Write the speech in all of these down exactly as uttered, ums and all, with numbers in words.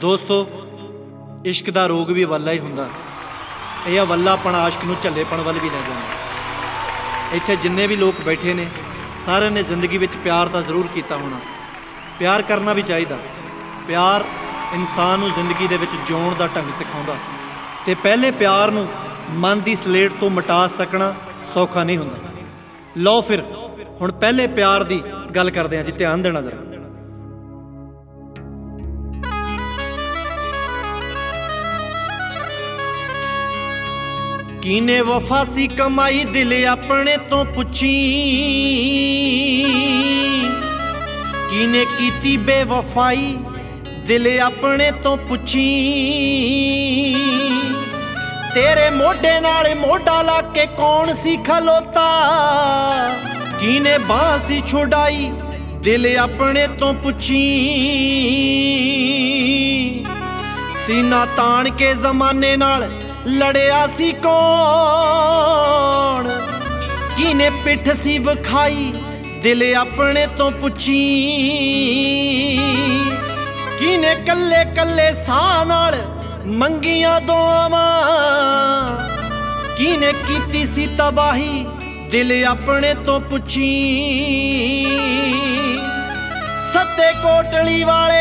ਦੋਸਤੋ ਇਸ਼ਕ ਦਾ ਰੋਗ ਵੀ ਅਵੱਲਾ ਹੀ ਹੁੰਦਾ। ਇਹ ਅਵੱਲਾਪਣ ਆਸ਼ਕ ਨੂੰ ਝੱਲੇਪਣ ਵੱਲ ਵੀ ਲੈ ਜਾਂਦਾ। ਇੱਥੇ ਜਿੰਨੇ ਵੀ ਲੋਕ ਬੈਠੇ ਨੇ ਸਾਰਿਆਂ ਨੇ ਜ਼ਿੰਦਗੀ ਵਿੱਚ ਪਿਆਰ ਤਾਂ ਜ਼ਰੂਰ ਕੀਤਾ ਹੋਣਾ। ਪਿਆਰ ਕਰਨਾ ਵੀ ਚਾਹੀਦਾ। ਪਿਆਰ ਇਨਸਾਨ ਨੂੰ ਜ਼ਿੰਦਗੀ ਦੇ ਵਿੱਚ ਜਿਉਣ ਦਾ ਢੰਗ ਸਿਖਾਉਂਦਾ ਅਤੇ ਪਹਿਲੇ ਪਿਆਰ ਨੂੰ ਮਨ ਦੀ ਸਲੇਟ ਤੋਂ ਮਿਟਾ ਸਕਣਾ ਸੌਖਾ ਨਹੀਂ ਹੁੰਦਾ। ਲਓ ਫਿਰ ਹੁਣ ਪਹਿਲੇ ਪਿਆਰ ਦੀ ਗੱਲ ਕਰਦੇ ਹਾਂ ਜੀ, ਧਿਆਨ ਦੇਣਾ ਜ਼ਰਾ। ਕੀਨੇ ਵਫਾ ਸੀ ਕਮਾਈ ਦਿਲ ਆਪਣੇ ਤੋਂ ਪੁੱਛੀ, ਕੀਨੇ ਕੀਤੀ ਬੇਵਫਾਈ ਦਿਲ ਆਪਣੇ ਤੋਂ ਪੁੱਛੀ। ਤੇਰੇ ਮੋਢੇ ਨਾਲ ਮੋਢਾ ਲਾ ਕੇ ਕੌਣ ਸੀ ਖਲੋਤਾ, ਕੀਨੇ ਬਾਂਹ ਸੀ ਛੁਡਾਈ ਦਿਲ ਆਪਣੇ ਤੋਂ ਪੁੱਛੀ। ਸੀਨਾ ਤਾਣ ਕੇ ਜ਼ਮਾਨੇ ਨਾਲ ਲੜਿਆ ਸੀ ਕੌਣ, ਕੀਨੇ ਪਿੱਠ ਸੀ ਵਿਖਾਈ ਦਿਲ ਆਪਣੇ ਤੋਂ ਪੁੱਛੀ। ਕੀਨੇ ਕੱਲੇ ਕੱਲੇ ਸਾਹ ਨਾਲ ਮੰਗੀਆਂ ਦੁਆਵਾਂ, ਕੀਨੇ ਕੀਤੀ ਸੀ ਤਬਾਹੀ ਦਿਲ ਆਪਣੇ ਤੋਂ ਪੁੱਛੀ। ਸੱਤੇ ਕੋਟਲੀ ਵਾਲੇ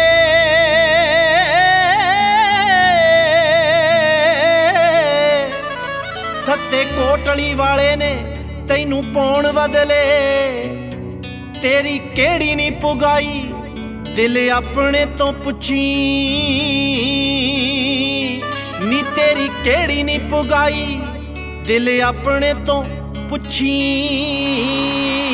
ਸੱਤੇ ਕੋਟਲੀ ਵਾਲੇ ਨੇ ਤੈਨੂੰ ਪਾਉਣ ਬਦਲੇ, ਤੇਰੀ ਕਿਹੜੀ ਨੀ ਪੁਗਾਈ ਦਿਲ ਆਪਣੇ ਤੋਂ ਪੁੱਛੀ। ਨੀ ਤੇਰੀ ਕਿਹੜੀ ਨੀ ਪੁਗਾਈ ਦਿਲ ਆਪਣੇ ਤੋਂ ਪੁੱਛੀ।